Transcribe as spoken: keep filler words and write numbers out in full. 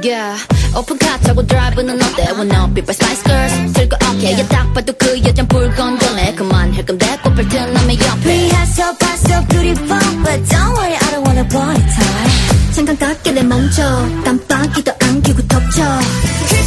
Yeah, 오픈카 타고 드라이브는 어때? Wanna be by Spice Girls 들고 okay yeah, 딱 봐도 그 여잔 불건전해 그만할 건데 꽃필 튼 남의 옆에 Rehearsal 봤어 beautiful But don't worry I don't wanna body time 잠깐 깎게 내 멈춰 깜빡이도 안 켜고 덮쳐